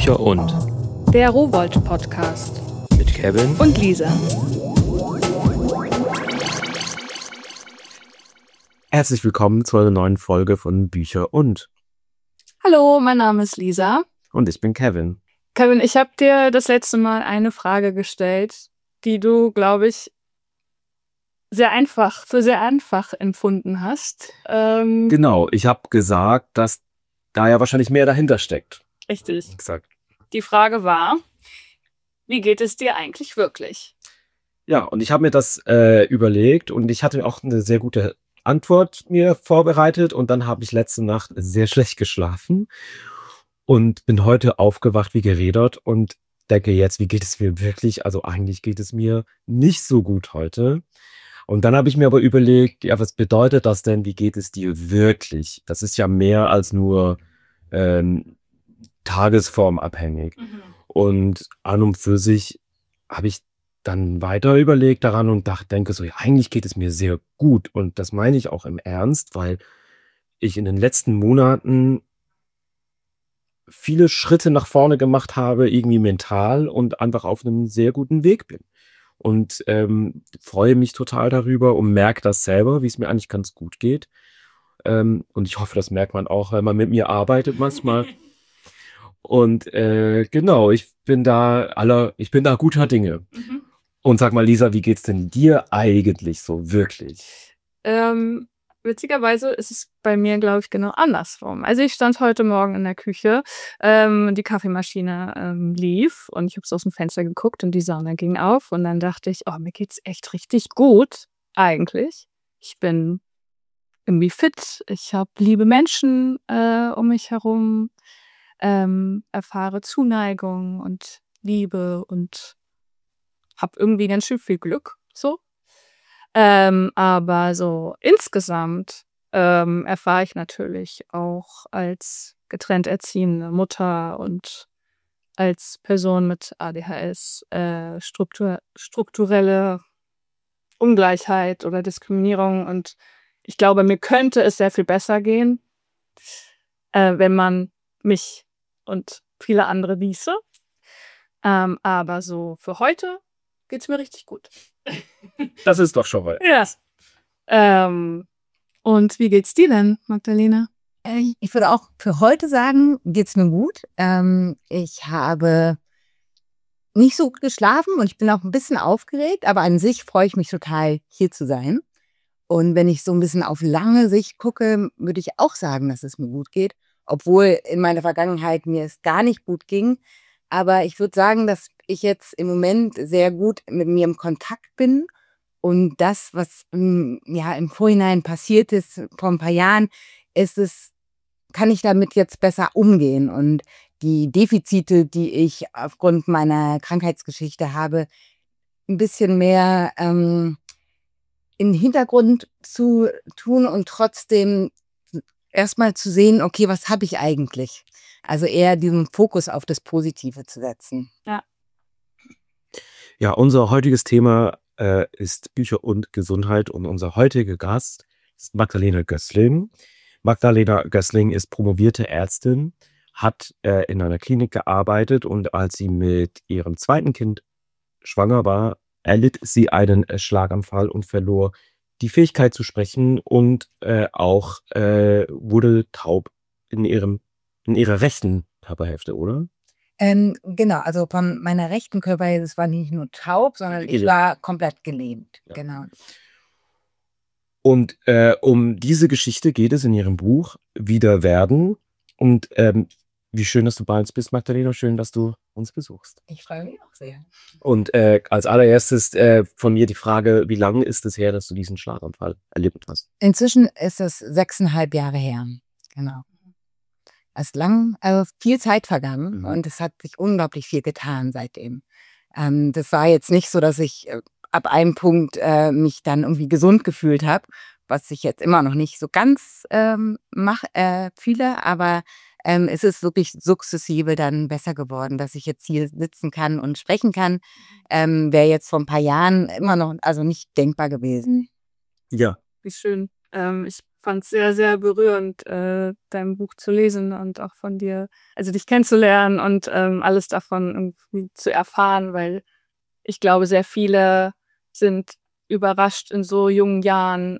Bücher und Der Rowohlt-Podcast mit Kevin und Lisa. Herzlich willkommen zu einer neuen Folge von Bücher und. Hallo, mein Name ist Lisa. Und ich bin Kevin. Kevin, ich habe dir das letzte Mal eine Frage gestellt, die du, glaube ich, für sehr einfach empfunden hast. Genau, ich habe gesagt, dass da ja wahrscheinlich mehr dahinter steckt. Richtig. Exakt. Die Frage war, wie geht es dir eigentlich wirklich? Ja, und ich habe mir das überlegt und ich hatte auch eine sehr gute Antwort mir vorbereitet und dann habe ich letzte Nacht sehr schlecht geschlafen und bin heute aufgewacht wie gerädert und denke jetzt, wie geht es mir wirklich? Also eigentlich geht es mir nicht so gut heute. Und dann habe ich mir aber überlegt, ja, was bedeutet das denn? Wie geht es dir wirklich? Das ist ja mehr als nur tagesformabhängig. Und an und für sich habe ich dann weiter überlegt daran und denke so, ja, eigentlich geht es mir sehr gut. Und das meine ich auch im Ernst, weil ich in den letzten Monaten viele Schritte nach vorne gemacht habe, irgendwie mental und einfach auf einem sehr guten Weg bin. Und freue mich total darüber und merke das selber, wie es mir eigentlich ganz gut geht. Und ich hoffe, das merkt man auch, wenn man mit mir arbeitet manchmal. Und genau, ich bin da guter Dinge. Und sag mal, Lisa, wie geht's denn dir eigentlich so wirklich? Witzigerweise ist es bei mir, glaube ich, genau andersrum. Also ich stand heute Morgen in der Küche, die Kaffeemaschine lief und ich habe so aus dem Fenster geguckt und die Sonne ging auf und dann dachte ich, oh, mir geht's echt richtig gut eigentlich. Ich bin irgendwie fit, ich habe liebe Menschen um mich herum, erfahre Zuneigung und Liebe und habe irgendwie ganz schön viel Glück, so. Aber so insgesamt erfahre ich natürlich auch als getrennt erziehende Mutter und als Person mit ADHS strukturelle Ungleichheit oder Diskriminierung. Und ich glaube, mir könnte es sehr viel besser gehen, wenn man mich und viele andere ließe. Aber so für heute geht's mir richtig gut. Das ist doch schon mal. Ja. Und wie geht's dir denn, Magdalena? Ich würde auch für heute sagen, geht's mir gut. Ich habe nicht so gut geschlafen und ich bin auch ein bisschen aufgeregt, aber an sich freue ich mich total, hier zu sein. Und wenn ich so ein bisschen auf lange Sicht gucke, würde ich auch sagen, dass es mir gut geht, obwohl in meiner Vergangenheit mir es gar nicht gut ging. Aber ich würde sagen, dass ich jetzt im Moment sehr gut mit mir im Kontakt bin. Und das, was ja im Vorhinein passiert ist, vor ein paar Jahren, kann ich damit jetzt besser umgehen. Und die Defizite, die ich aufgrund meiner Krankheitsgeschichte habe, ein bisschen mehr in den Hintergrund zu tun und trotzdem erstmal zu sehen, okay, was habe ich eigentlich? Also eher diesen Fokus auf das Positive zu setzen. Ja, unser heutiges Thema ist Bücher und Gesundheit und unser heutiger Gast ist Magdalena Gößling. Magdalena Gößling ist promovierte Ärztin, hat in einer Klinik gearbeitet und als sie mit ihrem zweiten Kind schwanger war, erlitt sie einen Schlaganfall und verlor die Fähigkeit zu sprechen und auch wurde taub in ihrer rechten Körperhälfte, oder? Genau, also von meiner rechten Körperhälfte, das war nicht nur taub, sondern ich war komplett gelähmt. Ja. Genau. Und um diese Geschichte geht es in ihrem Buch Wieder werden. Und wie schön, dass du bei uns bist, Magdalena. Schön, dass du uns besuchst. Ich freue mich auch sehr. Und als allererstes von mir die Frage, wie lange ist es her, dass du diesen Schlaganfall erlebt hast? Inzwischen ist es 6,5 Jahre her. Genau. Es ist also viel Zeit vergangen und es hat sich unglaublich viel getan seitdem. Das war jetzt nicht so, dass ich ab einem Punkt mich dann irgendwie gesund gefühlt habe, was ich jetzt immer noch nicht so ganz fühle, aber es ist wirklich sukzessive dann besser geworden, dass ich jetzt hier sitzen kann und sprechen kann. Wäre jetzt vor ein paar Jahren immer noch, also nicht denkbar gewesen. Ja. Wie schön. Ich fand es sehr, sehr berührend, dein Buch zu lesen und auch von dir, also dich kennenzulernen und alles davon irgendwie zu erfahren, weil ich glaube, sehr viele sind überrascht, in so jungen Jahren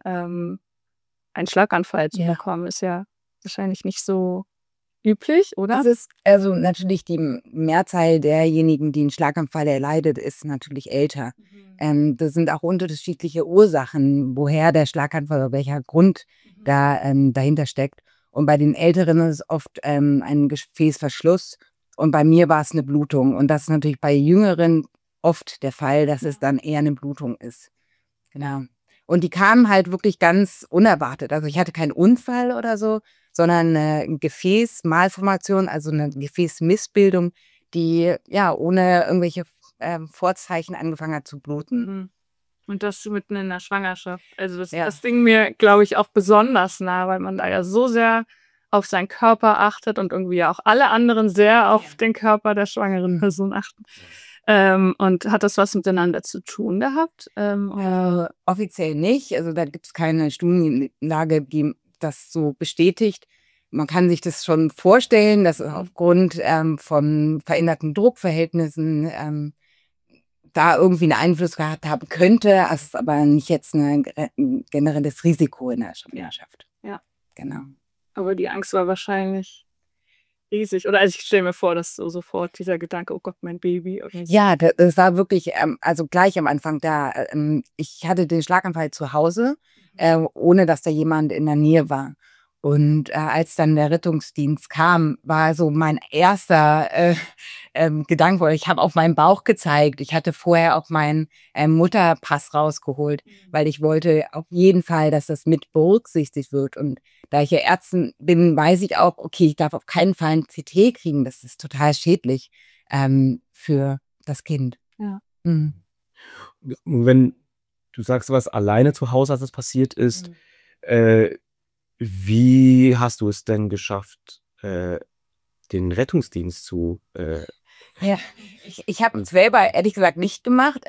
einen Schlaganfall zu bekommen. Ist ja wahrscheinlich nicht so üblich, oder? Das ist also natürlich die Mehrzahl derjenigen, die einen Schlaganfall erleidet, ist natürlich älter. Das sind auch unterschiedliche Ursachen, woher der Schlaganfall oder welcher Grund da dahinter steckt. Und bei den Älteren ist es oft ein Gefäßverschluss und bei mir war es eine Blutung. Und das ist natürlich bei Jüngeren oft der Fall, dass es dann eher eine Blutung ist. Genau. Und die kamen halt wirklich ganz unerwartet. Also ich hatte keinen Unfall oder so, sondern eine Gefäßmalformation, also eine Gefäßmissbildung, die ja ohne irgendwelche Vorzeichen angefangen hat zu bluten. Und das mitten in der Schwangerschaft. Also das Ding mir, glaube ich, auch besonders nah, weil man da ja so sehr auf seinen Körper achtet und irgendwie ja auch alle anderen sehr auf den Körper der schwangeren Person achten. Und hat das was miteinander zu tun gehabt? Offiziell nicht. Also da gibt es keine Studienlage, die das so bestätigt. Man kann sich das schon vorstellen, dass aufgrund von veränderten Druckverhältnissen da irgendwie einen Einfluss gehabt haben könnte. Es ist aber nicht jetzt ein generelles Risiko in der Schwangerschaft. Ja. Genau. Aber die Angst war wahrscheinlich riesig. Oder also ich stelle mir vor, dass so sofort dieser Gedanke, oh Gott, mein Baby. Oder so. Ja, das war wirklich, also gleich am Anfang da. Ich hatte den Schlaganfall zu Hause, ohne dass da jemand in der Nähe war. Und als dann der Rettungsdienst kam, war so mein erster Gedanke, ich habe auf meinen Bauch gezeigt. Ich hatte vorher auch meinen Mutterpass rausgeholt, weil ich wollte auf jeden Fall, dass das mit berücksichtigt wird. Und da ich ja Ärztin bin, weiß ich auch, okay, ich darf auf keinen Fall ein CT kriegen. Das ist total schädlich für das Kind. Ja. Und wenn du sagst, was alleine zu Hause, als es passiert ist, wie hast du es denn geschafft, den Rettungsdienst zu... Ja, ich habe es selber ehrlich gesagt nicht gemacht.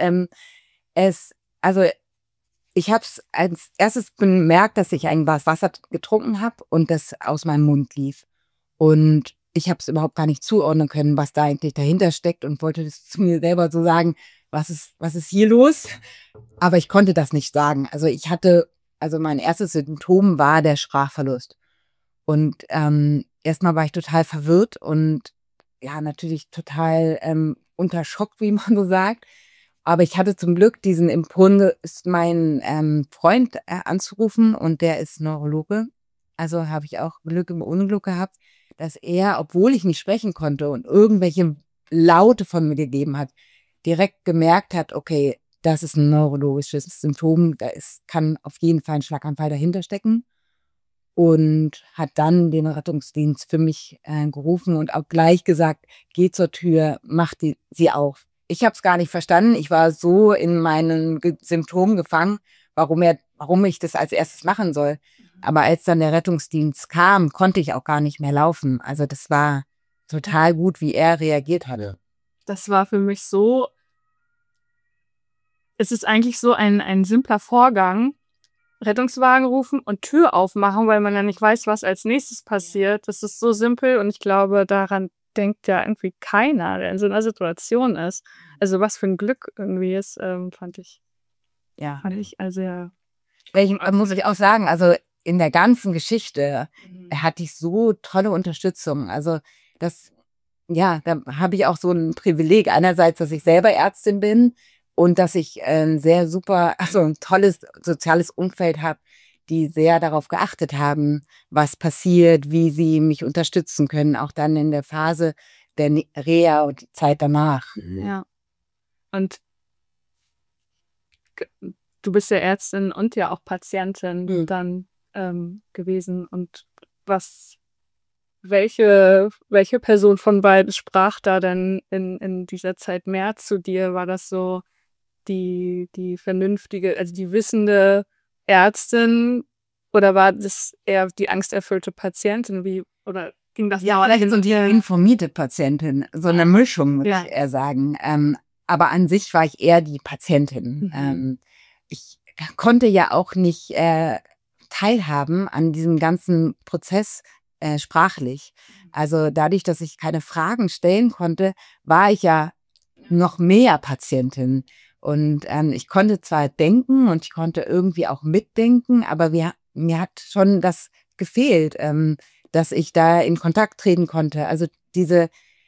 Ich habe es als erstes bemerkt, dass ich ein Glas Wasser getrunken habe und das aus meinem Mund lief. Und ich habe es überhaupt gar nicht zuordnen können, was da eigentlich dahinter steckt und wollte das zu mir selber so sagen, was ist hier los? Aber ich konnte das nicht sagen. Also mein erstes Symptom war der Sprachverlust. Und erstmal war ich total verwirrt und ja, natürlich total unter Schock, wie man so sagt. Aber ich hatte zum Glück diesen Impuls, meinen Freund anzurufen und der ist Neurologe. Also habe ich auch Glück im Unglück gehabt, dass er, obwohl ich nicht sprechen konnte und irgendwelche Laute von mir gegeben hat, direkt gemerkt hat, okay, das ist ein neurologisches Symptom, kann auf jeden Fall ein Schlaganfall dahinter stecken. Und hat dann den Rettungsdienst für mich gerufen und auch gleich gesagt, geh zur Tür, mach sie auf. Ich habe es gar nicht verstanden. Ich war so in meinen Symptomen gefangen, warum ich das als erstes machen soll. Aber als dann der Rettungsdienst kam, konnte ich auch gar nicht mehr laufen. Also das war total gut, wie er reagiert hatte. Das war für mich so, es ist eigentlich so ein simpler Vorgang, Rettungswagen rufen und Tür aufmachen, weil man ja nicht weiß, was als nächstes passiert. Das ist so simpel und ich glaube, daran denkt ja irgendwie keiner, der in so einer Situation ist. Also was für ein Glück irgendwie ist, fand ich. Ja. Fand ich also ja. Muss ich auch sagen, also in der ganzen Geschichte hatte ich so tolle Unterstützung. Also da habe ich auch so ein Privileg. Einerseits, dass ich selber Ärztin bin und dass ich ein tolles soziales Umfeld habe, die sehr darauf geachtet haben, was passiert, wie sie mich unterstützen können, auch dann in der Phase der Reha und die Zeit danach. Ja. Und du bist ja Ärztin und ja auch Patientin dann gewesen. Und welche Person von beiden sprach da denn in dieser Zeit mehr zu dir? War das so die vernünftige, also die wissende Ärztin oder war das eher die angsterfüllte Patientin? Oder ging das? Ja, oder so die informierte Patientin, so eine Mischung, muss ich eher sagen. Aber an sich war ich eher die Patientin. Ich konnte ja auch nicht teilhaben an diesem ganzen Prozess sprachlich. Also dadurch, dass ich keine Fragen stellen konnte, war ich ja noch mehr Patientin. Und ich konnte zwar denken und ich konnte irgendwie auch mitdenken, aber mir hat schon das gefehlt, dass ich da in Kontakt treten konnte. Also diese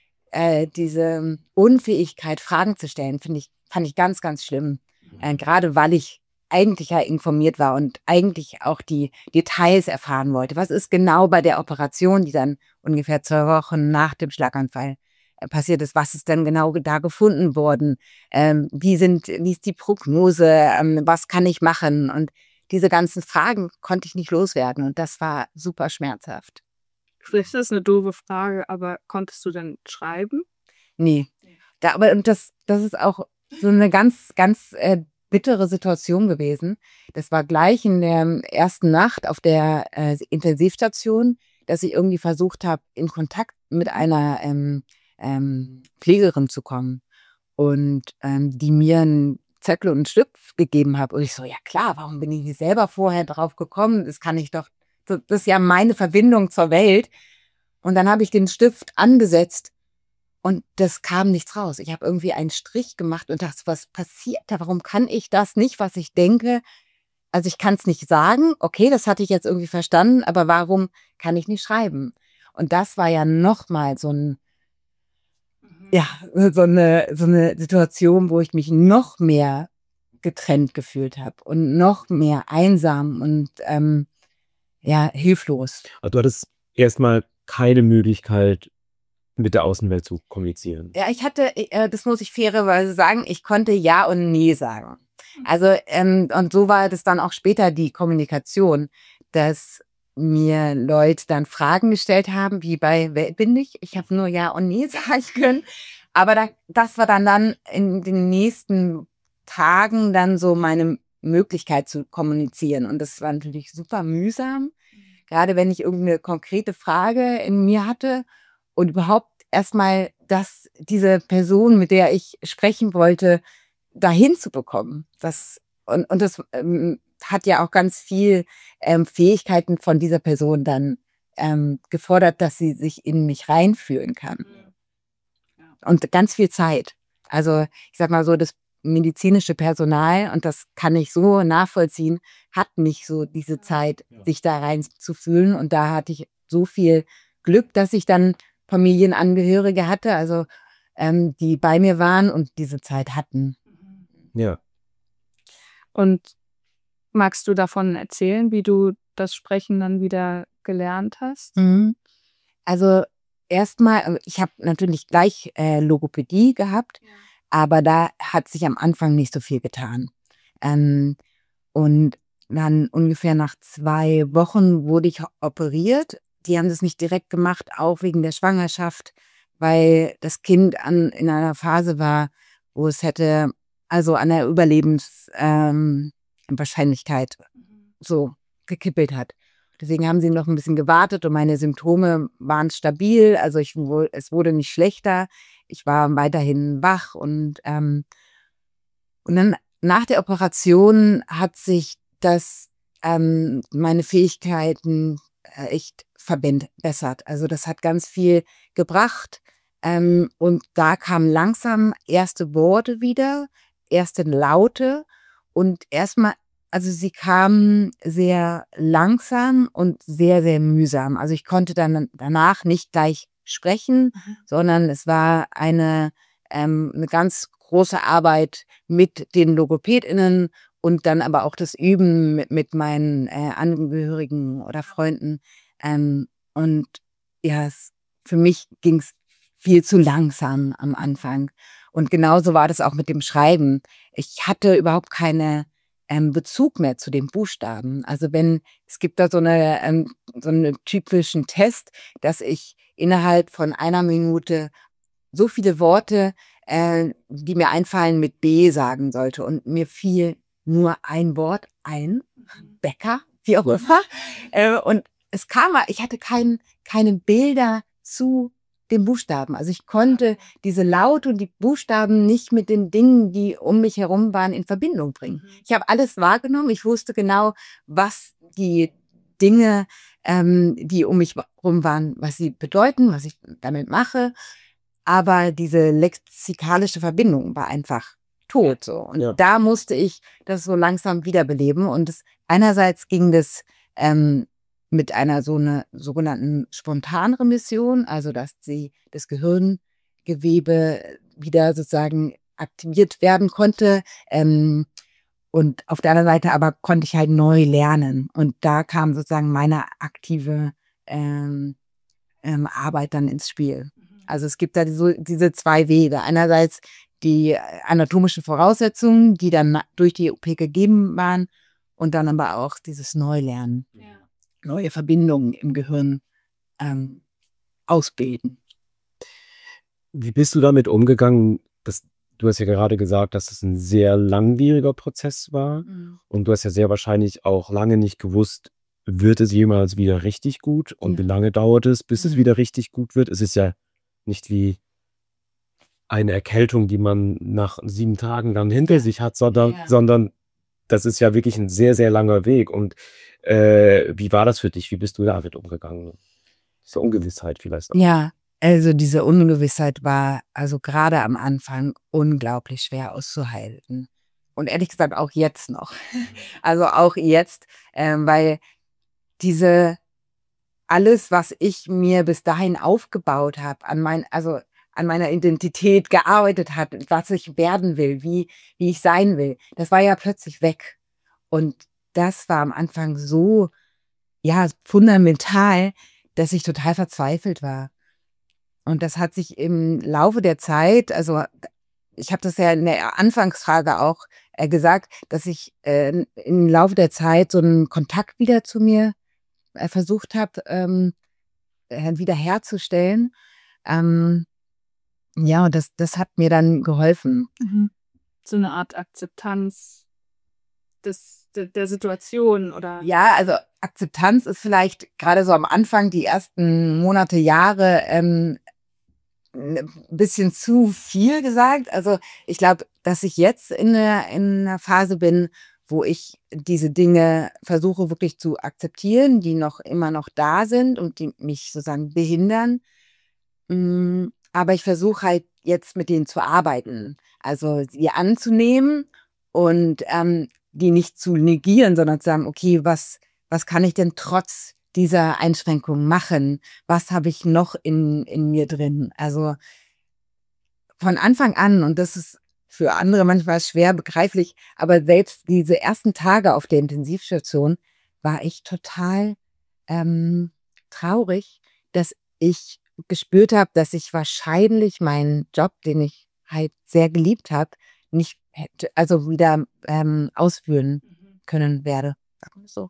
Unfähigkeit, Fragen zu stellen, fand ich ganz, ganz schlimm. Gerade weil ich eigentlich ja informiert war und eigentlich auch die Details erfahren wollte. Was ist genau bei der Operation, die dann ungefähr 2 Wochen nach dem Schlaganfall passiert ist? Was ist denn genau da gefunden worden? Wie ist die Prognose? Was kann ich machen? Und diese ganzen Fragen konnte ich nicht loswerden und das war super schmerzhaft. Vielleicht ist das eine doofe Frage, aber konntest du denn schreiben? Nee. Und das ist auch so eine ganz, ganz bittere Situation gewesen. Das war gleich in der ersten Nacht auf der Intensivstation, dass ich irgendwie versucht habe, in Kontakt mit einer Pflegerin zu kommen und die mir einen Zettel und einen Stift gegeben hat. Und ich so, ja klar, warum bin ich nicht selber vorher drauf gekommen? Das ist ja meine Verbindung zur Welt. Und dann habe ich den Stift angesetzt und das kam nichts raus. Ich habe irgendwie einen Strich gemacht und dachte, was passiert da? Warum kann ich das nicht, was ich denke? Also ich kann es nicht sagen. Okay, das hatte ich jetzt irgendwie verstanden, aber warum kann ich nicht schreiben? Und das war ja nochmal so eine Situation, wo ich mich noch mehr getrennt gefühlt habe und noch mehr einsam und hilflos. Also du hattest erstmal keine Möglichkeit, mit der Außenwelt zu kommunizieren. Ja, ich hatte, das muss ich fairerweise sagen, ich konnte Ja und Nee sagen. Also, und so war das dann auch später die Kommunikation, dass mir Leute dann Fragen gestellt haben, wie bei Wer bin ich? Ich habe nur Ja und Nee sagen können. Aber das war dann in den nächsten Tagen dann so meine Möglichkeit zu kommunizieren. Und das war natürlich super mühsam, gerade wenn ich irgendeine konkrete Frage in mir hatte und überhaupt erstmal diese Person, mit der ich sprechen wollte, dahin zu bekommen. Das hat ja auch ganz viel Fähigkeiten von dieser Person dann gefordert, dass sie sich in mich reinfühlen kann. Und ganz viel Zeit. Also ich sag mal so, das medizinische Personal, und das kann ich so nachvollziehen, hat nicht so diese Zeit, sich da reinzufühlen. Und da hatte ich so viel Glück, dass ich dann Familienangehörige hatte, also die bei mir waren und diese Zeit hatten. Ja. Und magst du davon erzählen, wie du das Sprechen dann wieder gelernt hast? Also erstmal, ich habe natürlich gleich Logopädie gehabt, aber da hat sich am Anfang nicht so viel getan. Und dann ungefähr nach 2 Wochen wurde ich operiert. Die haben das nicht direkt gemacht, auch wegen der Schwangerschaft, weil das Kind in einer Phase war, wo es hätte, also an der Überlebenswahrscheinlichkeit so gekippelt hat. Deswegen haben sie noch ein bisschen gewartet und meine Symptome waren stabil. Also es wurde nicht schlechter. Ich war weiterhin wach und dann nach der Operation hat sich meine Fähigkeiten echt verbessert. Also das hat ganz viel gebracht. Und da kamen langsam erste Worte wieder, erste Laute und erstmal, also sie kamen sehr langsam und sehr, sehr mühsam. Also ich konnte dann danach nicht gleich sprechen, sondern es war eine ganz große Arbeit mit den LogopädInnen und dann aber auch das Üben mit meinen Angehörigen oder Freunden. Und ja, für mich ging es viel zu langsam am Anfang. Und genauso war das auch mit dem Schreiben. Ich hatte überhaupt keine Bezug mehr zu den Buchstaben. Also es gibt da so einen typischen Test, dass ich innerhalb von 1 Minute so viele Worte, die mir einfallen, mit B sagen sollte. Und mir fiel nur ein Wort ein, Bäcker, wie auch immer. Und ich hatte keine Bilder zu den Buchstaben. Also ich konnte diese Laute und die Buchstaben nicht mit den Dingen, die um mich herum waren, in Verbindung bringen. Ich habe alles wahrgenommen. Ich wusste genau, was die Dinge, die um mich herum waren, was sie bedeuten, was ich damit mache. Aber diese lexikalische Verbindung war einfach tot. So. Und da musste ich das so langsam wiederbeleben. Und einerseits ging das mit einer sogenannten Spontanremission, also dass das Gehirngewebe wieder sozusagen aktiviert werden konnte. Und auf der anderen Seite aber konnte ich halt neu lernen. Und da kam sozusagen meine aktive Arbeit dann ins Spiel. Also es gibt da diese zwei Wege. Einerseits die anatomischen Voraussetzungen, die dann durch die OP gegeben waren, und dann aber auch dieses Neulernen, neue Verbindungen im Gehirn ausbilden. Wie bist du damit umgegangen? Du hast ja gerade gesagt, dass es ein sehr langwieriger Prozess war. Und du hast ja sehr wahrscheinlich auch lange nicht gewusst, wird es jemals wieder richtig gut? Und wie lange dauert es, bis es wieder richtig gut wird? Es ist ja nicht wie eine Erkältung, die man nach 7 Tagen dann hinter sich hat, sondern das ist ja wirklich ein sehr, sehr langer Weg. Und wie war das für dich? Wie bist du damit umgegangen? Diese Ungewissheit vielleicht auch. Ja, also diese Ungewissheit war also gerade am Anfang unglaublich schwer auszuhalten. Und ehrlich gesagt auch jetzt noch. Also auch jetzt, weil alles, was ich mir bis dahin aufgebaut habe, an meiner Identität gearbeitet hat, was ich werden will, wie ich sein will, das war ja plötzlich weg. Und das war am Anfang so, fundamental, dass ich total verzweifelt war. Und das hat sich im Laufe der Zeit, also ich habe das ja in der Anfangsfrage auch gesagt, dass ich im Laufe der Zeit so einen Kontakt wieder zu mir versucht habe, wiederherzustellen. Und das hat mir dann geholfen. So eine Art Akzeptanz der Situation, oder? Ja, also Akzeptanz ist vielleicht gerade so am Anfang, die ersten Monate, Jahre, ein bisschen zu viel gesagt. Also ich glaube, dass ich jetzt in einer Phase bin, wo ich diese Dinge versuche wirklich zu akzeptieren, die immer noch da sind und die mich sozusagen behindern. Aber ich versuche halt jetzt mit denen zu arbeiten. Also sie anzunehmen und die nicht zu negieren, sondern zu sagen, okay, was kann ich denn trotz dieser Einschränkungen machen? Was habe ich noch in mir drin? Also von Anfang an, und das ist für andere manchmal schwer begreiflich, aber selbst diese ersten Tage auf der Intensivstation war ich total traurig, dass ich gespürt habe, dass ich wahrscheinlich meinen Job, den ich halt sehr geliebt habe, nicht hätte, also wieder ausführen können werde. So.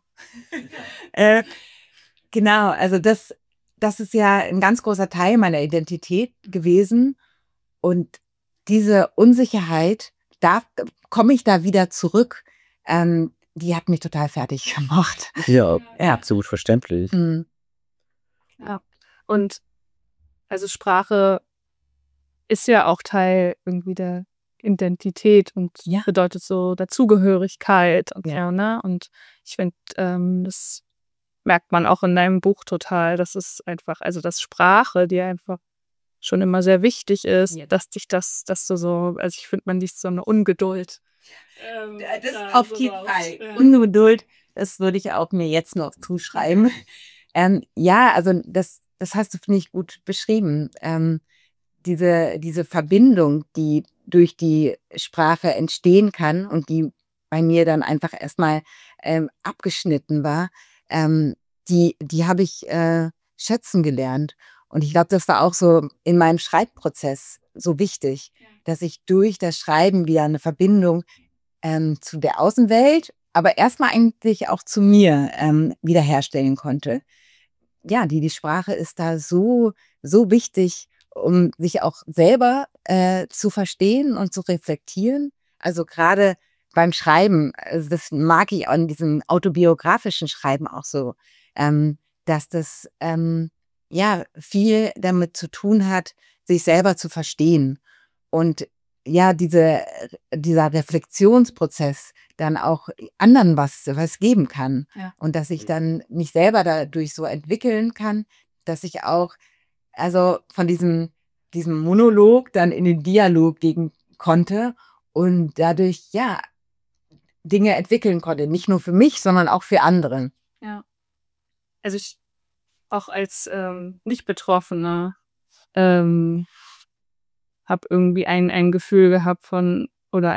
Genau, also das ist ja ein ganz großer Teil meiner Identität gewesen. Und diese Unsicherheit, da komme ich da wieder zurück, die hat mich total fertig gemacht. Ja, absolut verständlich. Ja, und also Sprache ist ja auch Teil irgendwie der Identität und bedeutet so Dazugehörigkeit und so, ne? Und ich finde, das merkt man auch in deinem Buch total, dass es einfach, also dass Sprache dir einfach schon immer sehr wichtig ist, dass du so, also ich finde, man liest so eine Ungeduld. Das auf jeden Fall. Ja. Ungeduld, das würde ich auch mir jetzt noch zuschreiben. Also das hast du, finde ich, gut beschrieben. Diese Verbindung, die durch die Sprache entstehen kann und die bei mir dann einfach erstmal abgeschnitten war, die habe ich schätzen gelernt. Und ich glaube, das war auch so in meinem Schreibprozess so wichtig, dass ich durch das Schreiben wieder eine Verbindung zu der Außenwelt, aber erstmal eigentlich auch zu mir wiederherstellen konnte. Ja, die Sprache ist da so wichtig, um sich auch selber zu verstehen und zu reflektieren. Also gerade beim Schreiben, also das mag ich an diesem autobiografischen Schreiben auch so, dass das ja viel damit zu tun hat, sich selber zu verstehen. Und ja, dieser Reflexionsprozess dann auch anderen was geben kann. Ja. Und dass ich dann mich selber dadurch so entwickeln kann, dass ich auch, also von diesem Monolog dann in den Dialog gehen konnte und dadurch, ja, Dinge entwickeln konnte. Nicht nur für mich, sondern auch für andere. Ja. Also ich auch als Nicht-Betroffene habe irgendwie ein Gefühl gehabt von, oder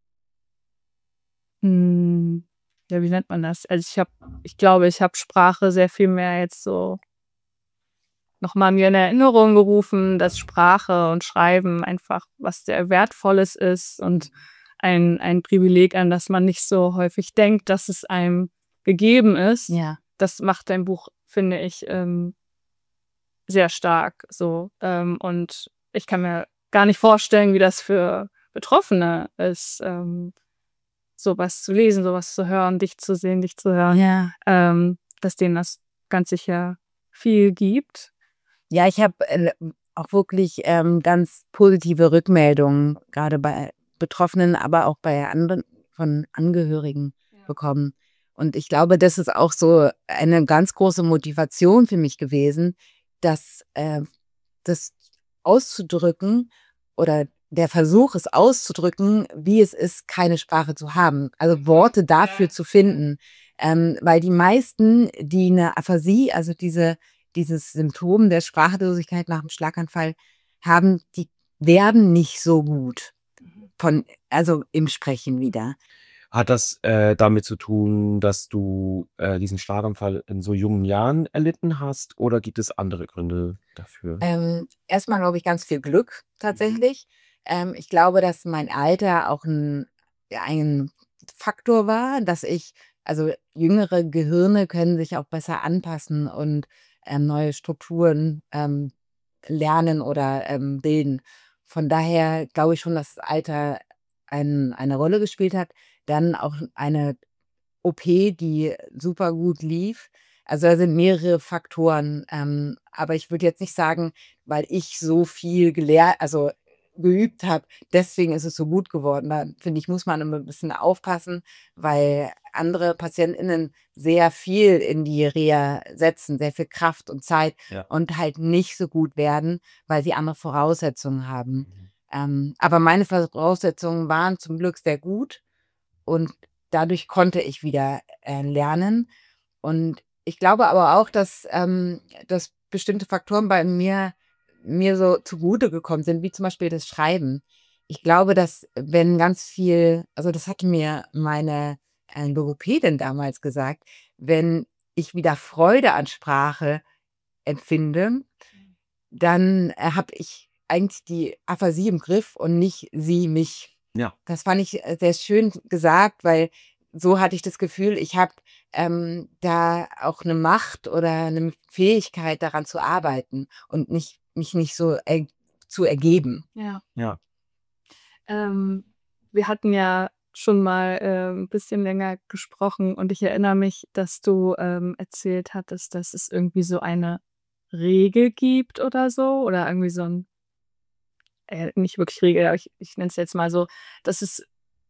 ja, wie nennt man das? Also ich glaube, ich habe Sprache sehr viel mehr jetzt so nochmal mir in Erinnerung gerufen, dass Sprache und Schreiben einfach was sehr Wertvolles ist und ein Privileg, an das man nicht so häufig denkt, dass es einem gegeben ist. Ja. Das macht dein Buch, finde ich, sehr stark so. Und ich kann mir gar nicht vorstellen, wie das für Betroffene ist, sowas zu lesen, sowas zu hören, dich zu sehen, dich zu hören. Ja. Dass denen das ganz sicher viel gibt. Ja, ich habe auch wirklich ganz positive Rückmeldungen, gerade bei Betroffenen, aber auch bei anderen von Angehörigen bekommen. Und ich glaube, das ist auch so eine ganz große Motivation für mich gewesen, das auszudrücken oder der Versuch, es auszudrücken, wie es ist, keine Sprache zu haben. Also Worte dafür zu finden. Weil die meisten, die eine Aphasie, also dieses Symptom der Sprachlosigkeit nach dem Schlaganfall haben, die werden nicht so gut also im Sprechen wieder. Hat das damit zu tun, dass du diesen Schlaganfall in so jungen Jahren erlitten hast, oder gibt es andere Gründe dafür? Erstmal glaube ich ganz viel Glück tatsächlich. Ich glaube, dass mein Alter auch ein Faktor war, dass also jüngere Gehirne können sich auch besser anpassen und neue Strukturen lernen oder bilden. Von daher glaube ich schon, dass das Alter eine Rolle gespielt hat. Dann auch eine OP, die super gut lief. Also da sind mehrere Faktoren. Aber ich würde jetzt nicht sagen, weil ich so viel geübt habe, deswegen ist es so gut geworden. Da finde ich, muss man immer ein bisschen aufpassen, weil andere PatientInnen sehr viel in die Reha setzen, sehr viel Kraft und Zeit und halt nicht so gut werden, weil sie andere Voraussetzungen haben. Aber meine Voraussetzungen waren zum Glück sehr gut und dadurch konnte ich wieder lernen. Und ich glaube aber auch, dass bestimmte Faktoren bei mir so zugute gekommen sind, wie zum Beispiel das Schreiben. Ich glaube, dass wenn ganz viel, also das hatte mir meine Logopädin damals gesagt, wenn ich wieder Freude an Sprache empfinde, dann habe ich eigentlich die Aphasie im Griff und nicht sie mich. Ja. Das fand ich sehr schön gesagt, weil so hatte ich das Gefühl, ich habe da auch eine Macht oder eine Fähigkeit, daran zu arbeiten und mich nicht so zu ergeben. Ja. Ja. Wir hatten ja schon mal ein bisschen länger gesprochen und ich erinnere mich, dass du erzählt hattest, dass es irgendwie so eine Regel gibt oder so, oder irgendwie so ein, nicht wirklich Regel, aber ich nenne es jetzt mal so, dass es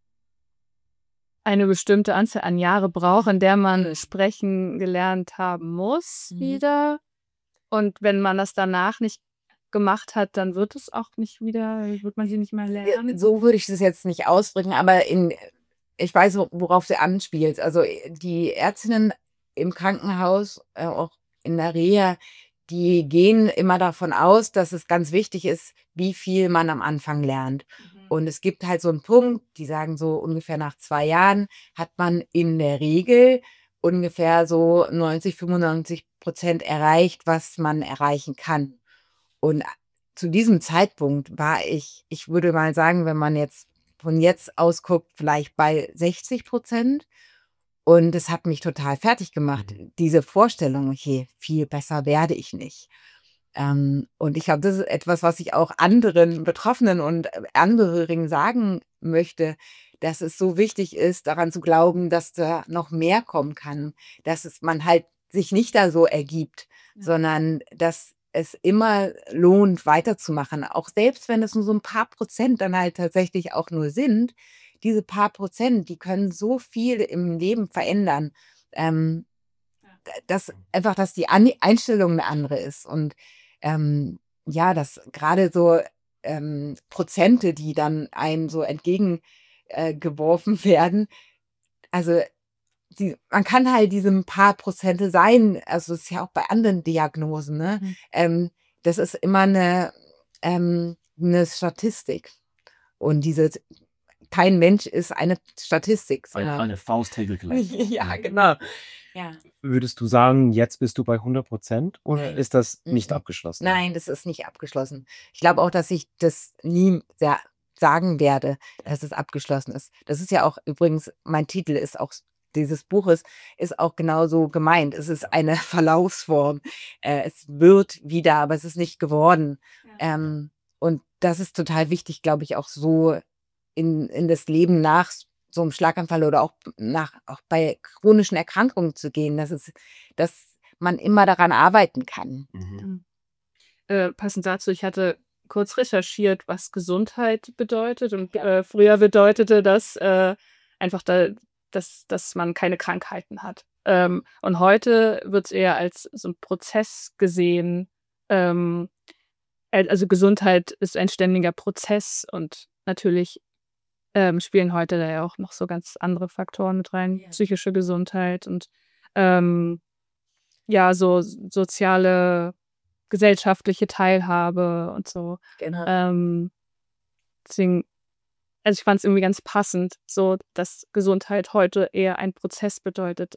eine bestimmte Anzahl an Jahre braucht, in der man sprechen gelernt haben muss wieder. Und wenn man das danach nicht gemacht hat, dann wird man sie nicht mehr lernen. So würde ich das jetzt nicht ausdrücken, aber ich weiß, worauf du anspielst. Also die Ärztinnen im Krankenhaus, auch in der Reha, die gehen immer davon aus, dass es ganz wichtig ist, wie viel man am Anfang lernt. Und es gibt halt so einen Punkt, die sagen so ungefähr nach 2 Jahren hat man in der Regel ungefähr so 90-95% erreicht, was man erreichen kann. Und zu diesem Zeitpunkt war ich würde mal sagen, wenn man jetzt von jetzt aus guckt, vielleicht bei 60%. Und es hat mich total fertig gemacht, diese Vorstellung, okay, viel besser werde ich nicht. Und ich glaube, das ist etwas, was ich auch anderen Betroffenen und Angehörigen sagen möchte, dass es so wichtig ist, daran zu glauben, dass da noch mehr kommen kann, dass man halt sich nicht da so ergibt, sondern dass es immer lohnt, weiterzumachen. Auch selbst wenn es nur so ein paar Prozent dann halt tatsächlich auch nur sind, diese paar Prozent, die können so viel im Leben verändern. Dass einfach, dass die Einstellung eine andere ist. Und dass gerade so Prozente, die dann einem so entgegengeworfen werden, also man kann halt diesem paar Prozente sein, also das ist ja auch bei anderen Diagnosen, ne? Das ist immer eine Statistik. Und kein Mensch ist eine Statistik. Eine Faustregel gleich. Ja, genau. Ja. Würdest du sagen, jetzt bist du bei 100% oder Nein. ist das nicht abgeschlossen? Nein, das ist nicht abgeschlossen. Ich glaube auch, dass ich das nie sagen werde, dass es abgeschlossen ist. Das ist ja auch übrigens, mein Titel ist auch dieses Buches, ist auch genauso gemeint. Es ist eine Verlaufsform. Es wird wieder, aber es ist nicht geworden. Und das ist total wichtig, glaube ich, auch so in das Leben nach so einem Schlaganfall oder auch bei chronischen Erkrankungen zu gehen, dass man immer daran arbeiten kann. Passend dazu, ich hatte kurz recherchiert, was Gesundheit bedeutet. Und früher bedeutete das einfach, dass man keine Krankheiten hat. Und heute wird es eher als so ein Prozess gesehen. Also Gesundheit ist ein ständiger Prozess und natürlich spielen heute da ja auch noch so ganz andere Faktoren mit rein. Psychische Gesundheit und so soziale, gesellschaftliche Teilhabe und so. Genau. Deswegen, also ich fand es irgendwie ganz passend, so dass Gesundheit heute eher ein Prozess bedeutet.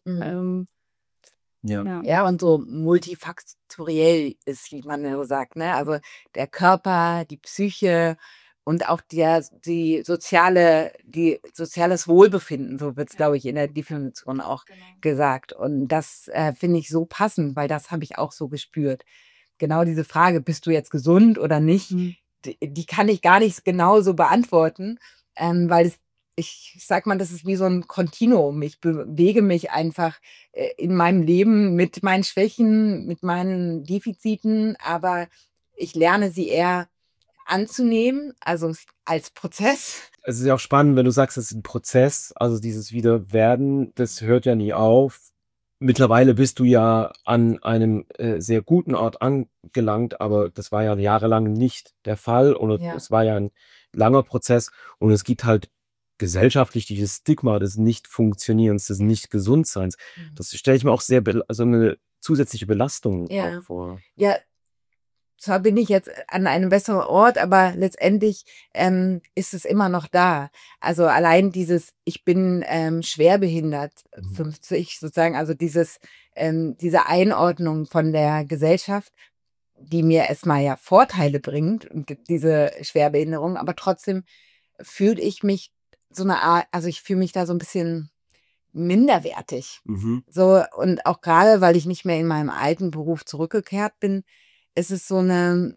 Ja, und so multifaktoriell ist, wie man so sagt, ne? Also der Körper, die Psyche und auch die soziales Wohlbefinden, so wird es, glaube ich, in der Definition auch gesagt. Und das finde ich so passend, weil das habe ich auch so gespürt. Genau diese Frage, bist du jetzt gesund oder nicht, die kann ich gar nicht genau so beantworten, weil ich sag mal, das ist wie so ein Kontinuum. Ich bewege mich einfach in meinem Leben mit meinen Schwächen, mit meinen Defiziten, aber ich lerne sie eher anzunehmen, also als Prozess. Es ist ja auch spannend, wenn du sagst, es ist ein Prozess, also dieses Wiederwerden, das hört ja nie auf. Mittlerweile bist du ja an einem sehr guten Ort angelangt, aber das war ja jahrelang nicht der Fall und es war ja ein langer Prozess und es gibt halt gesellschaftlich dieses Stigma des Nicht-Funktionierens, des Nicht-Gesundseins. Das stelle ich mir auch also eine zusätzliche Belastung auch vor. Ja, zwar bin ich jetzt an einem besseren Ort, aber letztendlich ist es immer noch da. Also allein ich bin schwerbehindert, 50 sozusagen, also diese Einordnung von der Gesellschaft, die mir erstmal ja Vorteile bringt, diese Schwerbehinderung, aber trotzdem fühle ich mich ich fühle mich da so ein bisschen minderwertig. So, und auch gerade, weil ich nicht mehr in meinem alten Beruf zurückgekehrt bin, ist es so eine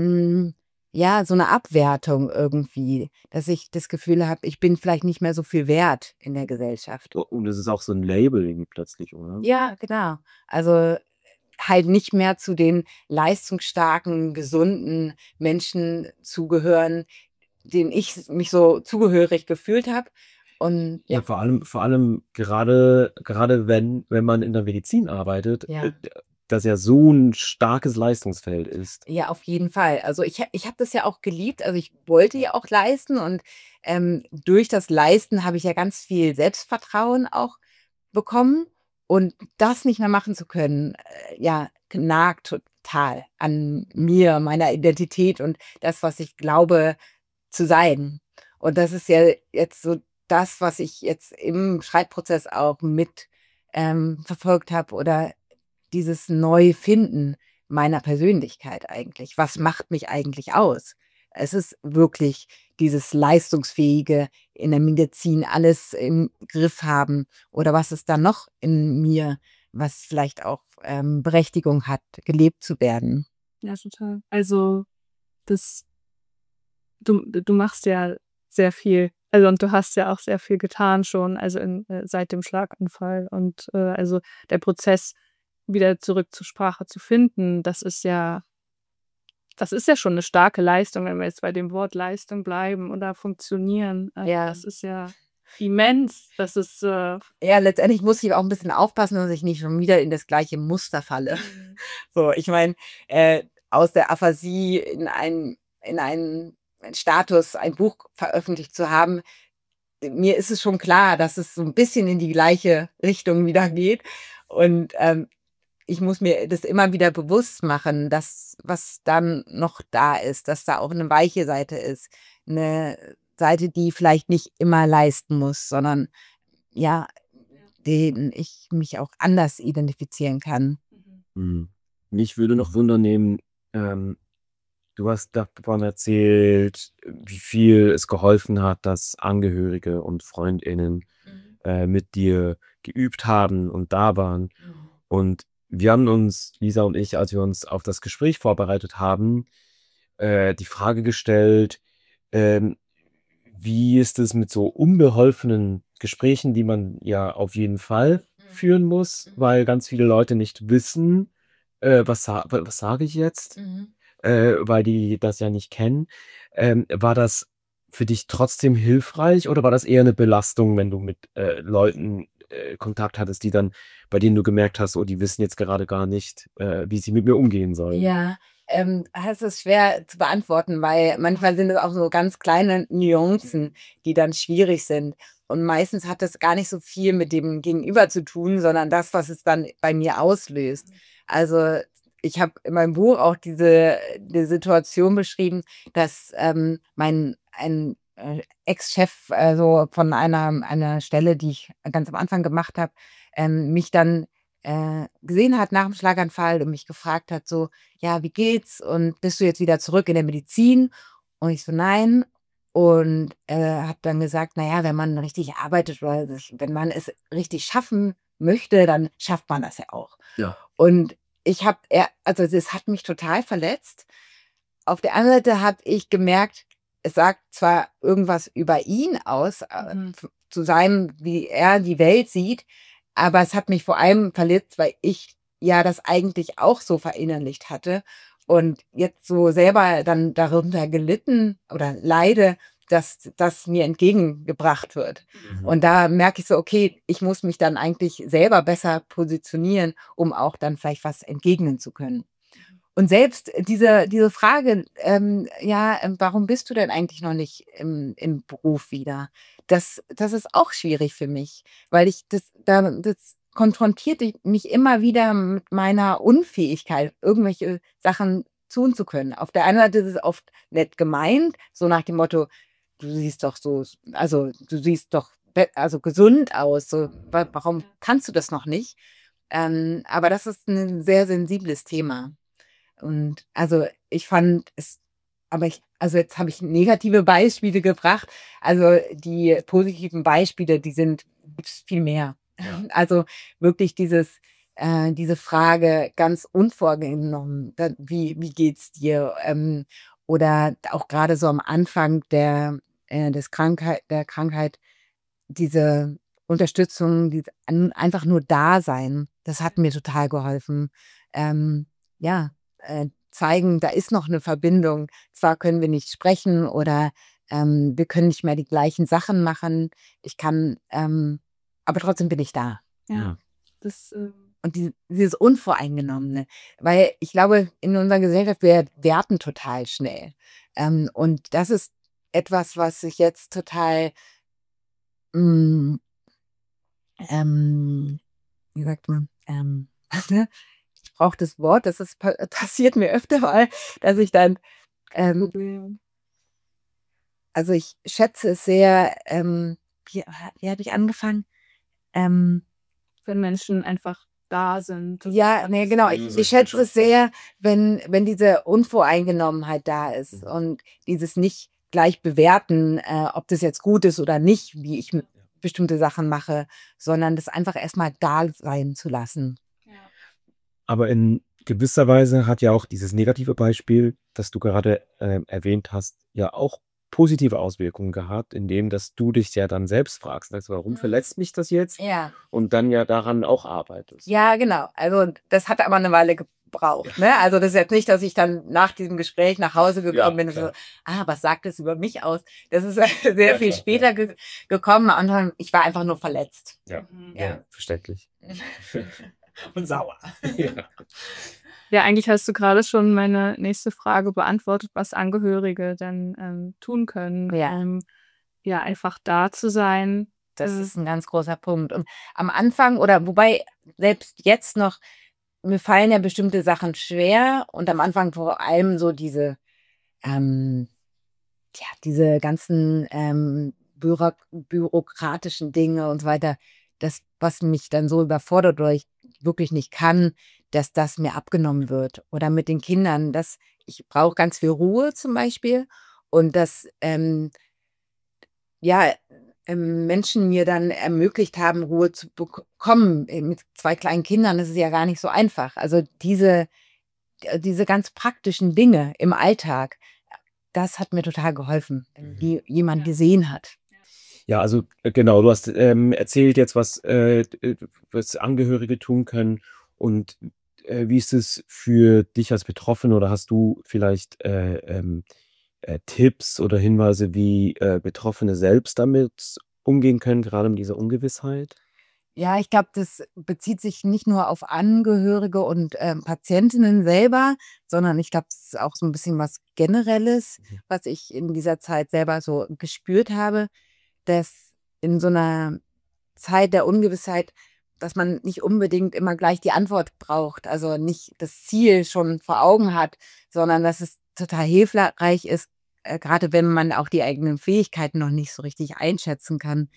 Abwertung irgendwie, dass ich das Gefühl habe, ich bin vielleicht nicht mehr so viel wert in der Gesellschaft. Und es ist auch so ein Labeling plötzlich, oder? Ja, genau. Also halt nicht mehr zu den leistungsstarken, gesunden Menschen zugehören, denen ich mich so zugehörig gefühlt habe. Und Ja, vor allem gerade wenn man in der Medizin arbeitet, das ja so ein starkes Leistungsfeld ist. Ja, auf jeden Fall. Also ich habe das ja auch geliebt. Also ich wollte ja auch leisten und durch das Leisten habe ich ja ganz viel Selbstvertrauen auch bekommen. Und das nicht mehr machen zu können, nagt total an mir, meiner Identität und das, was ich glaube zu sein. Und das ist ja jetzt so das, was ich jetzt im Schreibprozess auch mit verfolgt habe oder dieses Neufinden meiner Persönlichkeit eigentlich. Was macht mich eigentlich aus? Es ist wirklich dieses leistungsfähige in der Medizin alles im Griff haben oder was ist da noch in mir, was vielleicht auch Berechtigung hat, gelebt zu werden. Ja, total. Also du machst ja sehr viel, also und du hast ja auch sehr viel getan schon, also seit dem Schlaganfall und also der Prozess wieder zurück zur Sprache zu finden, das ist ja schon eine starke Leistung, wenn wir jetzt bei dem Wort Leistung bleiben oder funktionieren. Ja. Das ist ja immens. Das ist Ja, letztendlich muss ich auch ein bisschen aufpassen, dass ich nicht schon wieder in das gleiche Muster falle. So, ich meine, aus der Aphasie in einen Status, ein Buch veröffentlicht zu haben, mir ist es schon klar, dass es so ein bisschen in die gleiche Richtung wieder geht. Und ich muss mir das immer wieder bewusst machen, dass was dann noch da ist, dass da auch eine weiche Seite ist. Eine Seite, die vielleicht nicht immer leisten muss, sondern ja, den ich mich auch anders identifizieren kann. Mich würde noch Wunder nehmen, du hast davon erzählt, wie viel es geholfen hat, dass Angehörige und FreundInnen mit dir geübt haben und da waren. Und wir haben uns, Lisa und ich, als wir uns auf das Gespräch vorbereitet haben, die Frage gestellt, wie ist es mit so unbeholfenen Gesprächen, die man ja auf jeden Fall führen muss, weil ganz viele Leute nicht wissen, was sage ich jetzt, weil die das ja nicht kennen. War das für dich trotzdem hilfreich oder war das eher eine Belastung, wenn du mit Leuten Kontakt hattest, bei denen du gemerkt hast, oh, die wissen jetzt gerade gar nicht, wie sie mit mir umgehen sollen? Ja, das ist schwer zu beantworten, weil manchmal sind es auch so ganz kleine Nuancen, die dann schwierig sind. Und meistens hat das gar nicht so viel mit dem Gegenüber zu tun, sondern das, was es dann bei mir auslöst. Also ich habe in meinem Buch auch die Situation beschrieben, dass ein Ex-Chef so von einer Stelle, die ich ganz am Anfang gemacht habe, mich dann gesehen hat nach dem Schlaganfall und mich gefragt hat, so, ja, wie geht's? Und bist du jetzt wieder zurück in der Medizin? Und ich so, nein. Und er hat dann gesagt, naja, wenn man richtig arbeitet oder wenn man es richtig schaffen möchte, dann schafft man das ja auch. Ja. Und also das hat mich total verletzt. Auf der anderen Seite habe ich gemerkt, es sagt zwar irgendwas über ihn aus, zu seinem, wie er die Welt sieht, aber es hat mich vor allem verletzt, weil ich ja das eigentlich auch so verinnerlicht hatte und jetzt so selber dann darunter gelitten oder leide, dass das mir entgegengebracht wird. Und da merke ich so, okay, ich muss mich dann eigentlich selber besser positionieren, um auch dann vielleicht was entgegnen zu können. Und selbst diese Frage, warum bist du denn eigentlich noch nicht im Beruf wieder? Das ist auch schwierig für mich, weil das konfrontiert mich immer wieder mit meiner Unfähigkeit, irgendwelche Sachen tun zu können. Auf der einen Seite ist es oft nett gemeint, so nach dem Motto, du siehst doch also gesund aus, so, warum kannst du das noch nicht? Aber das ist ein sehr sensibles Thema. Und also ich fand es, also jetzt habe ich negative Beispiele gebracht. Also die positiven Beispiele, gibt's viel mehr. Ja. Also wirklich diese Frage ganz unvorgenommen, wie geht's dir? Oder auch gerade so am Anfang der Krankheit, diese Unterstützung, einfach nur da sein, das hat mir total geholfen. Zeigen, da ist noch eine Verbindung. Zwar können wir nicht sprechen oder wir können nicht mehr die gleichen Sachen machen. Aber trotzdem bin ich da. Ja. Und dieses Unvoreingenommene. Weil ich glaube, in unserer Gesellschaft, wir werten total schnell. Und das ist etwas, was sich jetzt total, wie sagt man, ich brauche das Wort, passiert mir öfter mal, dass ich dann, also ich schätze es sehr, wie habe ich angefangen? Wenn Menschen einfach da sind. Ja, nee, genau. Ich schätze es sehr, wenn diese Unvoreingenommenheit da ist und dieses nicht gleich bewerten, ob das jetzt gut ist oder nicht, wie ich bestimmte Sachen mache, sondern das einfach erstmal da sein zu lassen. Aber in gewisser Weise hat ja auch dieses negative Beispiel, das du gerade erwähnt hast, ja auch positive Auswirkungen gehabt, indem dass du dich ja dann selbst fragst, sagst, warum verletzt mich das jetzt? Ja. Und dann ja daran auch arbeitest. Ja, genau. Also das hat aber eine Weile gebraucht. Ne? Also das ist jetzt nicht, dass ich dann nach diesem Gespräch nach Hause gekommen bin und so, was sagt das über mich aus? Das ist sehr viel später gekommen. Und ich war einfach nur verletzt. Ja, verständlich. Und sauer. Ja, eigentlich hast du gerade schon meine nächste Frage beantwortet, was Angehörige dann tun können, um ja einfach da zu sein. Das ist ein ganz großer Punkt. Und am Anfang wobei selbst jetzt noch, mir fallen ja bestimmte Sachen schwer und am Anfang vor allem so diese ganzen bürokratischen Dinge und so weiter, das, was mich dann so überfordert oder ich wirklich nicht kann, dass das mir abgenommen wird. Oder mit den Kindern, ich brauche ganz viel Ruhe zum Beispiel und dass Menschen mir dann ermöglicht haben, Ruhe zu bekommen. Mit 2 kleinen Kindern ist es ja gar nicht so einfach. Also diese ganz praktischen Dinge im Alltag, das hat mir total geholfen, die jemand gesehen hat. Ja, also genau, du hast erzählt jetzt, was Angehörige tun können und wie ist es für dich als Betroffene oder hast du vielleicht Tipps oder Hinweise, wie Betroffene selbst damit umgehen können, gerade mit dieser Ungewissheit? Ja, ich glaube, das bezieht sich nicht nur auf Angehörige und Patientinnen selber, sondern ich glaube, es ist auch so ein bisschen was Generelles, was ich in dieser Zeit selber so gespürt habe, dass in so einer Zeit der Ungewissheit, dass man nicht unbedingt immer gleich die Antwort braucht, also nicht das Ziel schon vor Augen hat, sondern dass es total hilfreich ist, gerade wenn man auch die eigenen Fähigkeiten noch nicht so richtig einschätzen kann,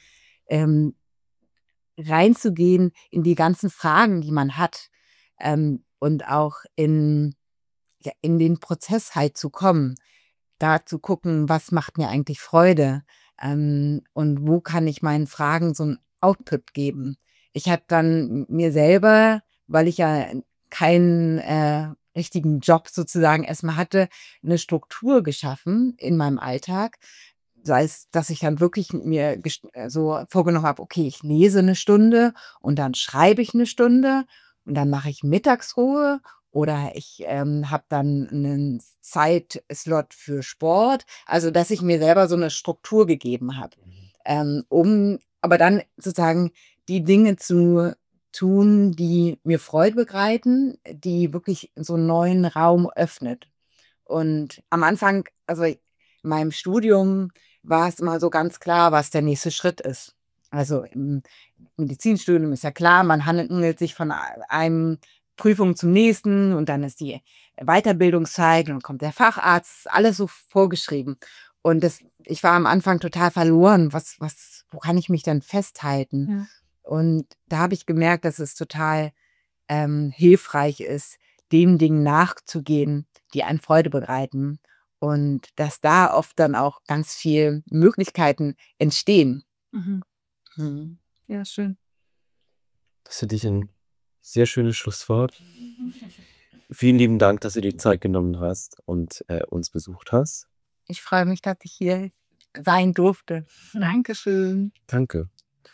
reinzugehen in die ganzen Fragen, die man hat, und auch in den Prozess halt zu kommen, da zu gucken, was macht mir eigentlich Freude, und wo kann ich meinen Fragen so 'n Output geben. Ich habe dann mir selber, weil ich ja keinen richtigen Job sozusagen erstmal hatte, eine Struktur geschaffen in meinem Alltag. Sei es, dass ich dann wirklich mir so vorgenommen habe, okay, ich lese eine Stunde und dann schreibe ich eine Stunde und dann mache ich Mittagsruhe oder ich habe dann einen Zeitslot für Sport. Also, dass ich mir selber so eine Struktur gegeben habe, um aber dann sozusagen die Dinge zu tun, die mir Freude bereiten, die wirklich so 'n neuen Raum öffnet. Und am Anfang, also in meinem Studium war es immer so ganz klar, was der nächste Schritt ist. Also im Medizinstudium ist ja klar, man hangelt sich von einem Prüfung zum nächsten und dann ist die Weiterbildungszeit und dann kommt der Facharzt, alles so vorgeschrieben. Und ich war am Anfang total verloren. Wo kann ich mich denn festhalten? Ja. Und da habe ich gemerkt, dass es total hilfreich ist, den Dingen nachzugehen, die einen Freude bereiten. Und dass da oft dann auch ganz viel Möglichkeiten entstehen. Mhm. Ja, schön. Das finde ich ein sehr schönes Schlusswort. Vielen lieben Dank, dass du dir die Zeit genommen hast und uns besucht hast. Ich freue mich, dass ich hier sein durfte. Dankeschön. Danke.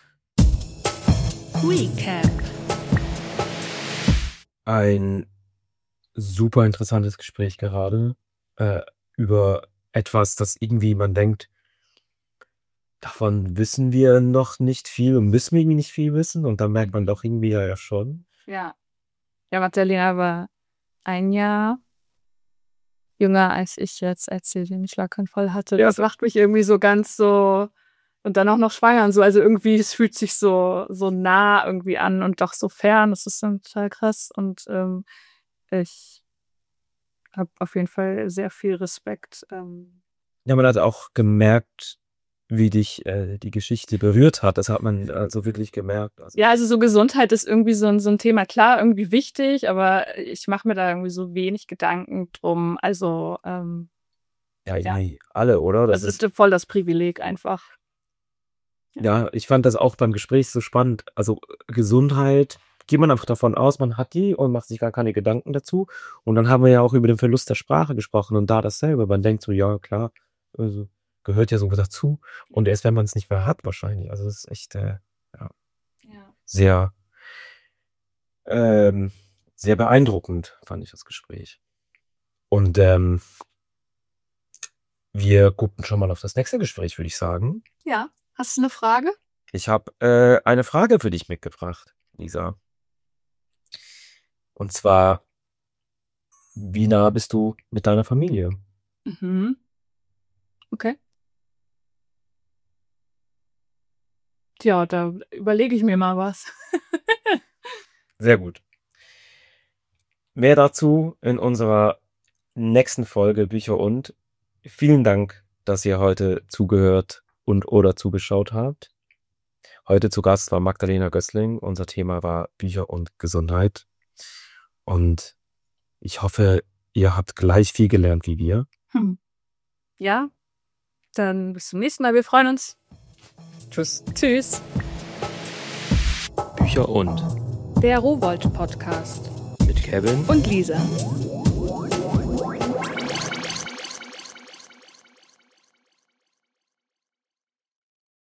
Recap. Ein super interessantes Gespräch gerade über etwas, das irgendwie man denkt, davon wissen wir noch nicht viel und müssen wir irgendwie nicht viel wissen und dann merkt man doch irgendwie ja schon. Ja. Ja, Magdalena war 1 Jahr jünger als ich jetzt, als sie den Schlaganfall hatte. Ja. Das macht mich irgendwie so ganz so und dann auch noch schwanger und so. Also irgendwie, es fühlt sich so nah irgendwie an und doch so fern. Das ist dann total krass und ich habe auf jeden Fall sehr viel Respekt. Ja, man hat auch gemerkt, wie dich die Geschichte berührt hat. Das hat man also wirklich gemerkt. Also, Ja, also so Gesundheit ist irgendwie so ein Thema, klar, irgendwie wichtig, aber ich mache mir da irgendwie so wenig Gedanken drum. Also ja, irgendwie alle, oder? das ist voll das Privileg einfach. Ja, ich fand das auch beim Gespräch so spannend. Also Gesundheit, geht man einfach davon aus, man hat die und macht sich gar keine Gedanken dazu. Und dann haben wir ja auch über den Verlust der Sprache gesprochen und da dasselbe. Man denkt so, ja, klar, also gehört ja so dazu. Und erst wenn man es nicht mehr hat, wahrscheinlich. Also das ist echt sehr, sehr beeindruckend, fand ich das Gespräch. Und wir gucken schon mal auf das nächste Gespräch, würde ich sagen. Ja, hast du eine Frage? Ich habe eine Frage für dich mitgebracht, Lisa. Und zwar, wie nah bist du mit deiner Familie? Mhm. Okay. Tja, da überlege ich mir mal was. Sehr gut. Mehr dazu in unserer nächsten Folge Bücher und. Vielen Dank, dass ihr heute zugehört und oder zugeschaut habt. Heute zu Gast war Magdalena Gößling. Unser Thema war Bücher und Gesundheit. Und ich hoffe, ihr habt gleich viel gelernt wie wir. Ja, dann bis zum nächsten Mal. Wir freuen uns. Tschüss. Tschüss. Bücher und Der Rowohlt Podcast mit Kevin und Lisa.